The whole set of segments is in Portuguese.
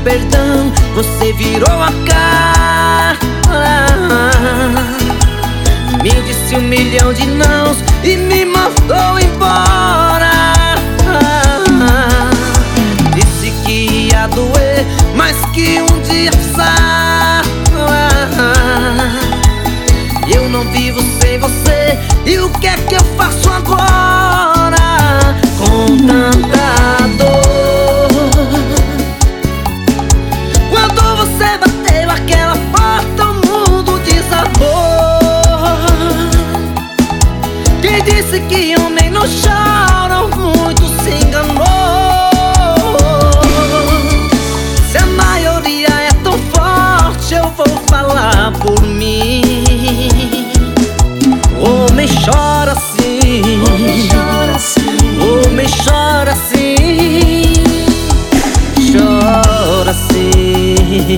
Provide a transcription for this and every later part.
perdão, você virou a cara. Me disse 1.000.000 de nãos e me mandou embora. Disse que ia doer, mas que um dia passar. Eu não vivo sem você, e o que é que eu faço agora? Com tanta dor. Quando você bateu aquela porta, o mundo desabou. Quem disse que homem não chora, muito se enganou. Se a maioria é tão forte, eu vou falar por mim. Homem chora assim, homem chora assim, homem chora assim, chora assim.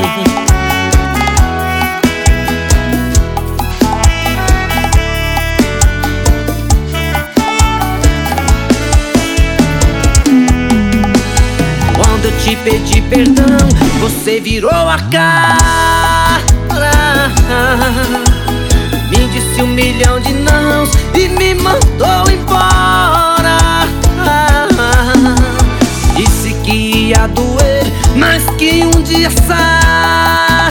Quando eu te pedi perdão, você virou a cara. Me disse 1.000.000 de nãos e me mandou embora. Disse que ia doer, mas que um dia sara.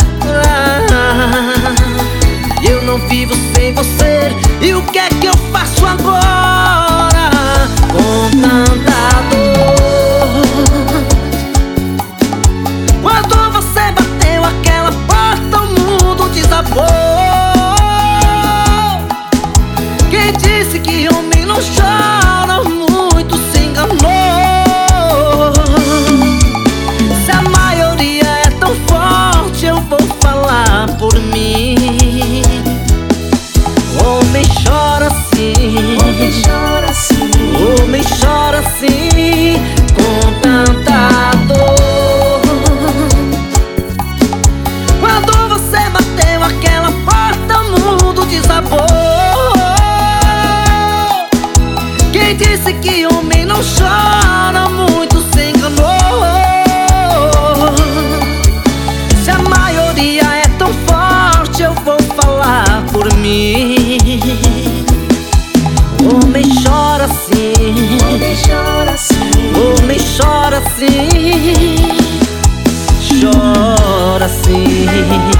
Eu não vivo sem você, e o que é que eu faço agora? Com tanta dor. Quando você bateu aquela porta, o mundo desabou. Quem disse que homem não chora, muito se enganou. Se a maioria é tão forte, eu vou falar por mim. Homem chora assim, homem chora assim, homem chora assim, com tanta dor. Quando você bateu aquela porta, o mundo desabou. Quem disse que homem não chora, muito se enganou. Se a maioria é tão forte, eu vou falar por mim. Homem chora assim, homem chora assim, homem chora assim, chora assim.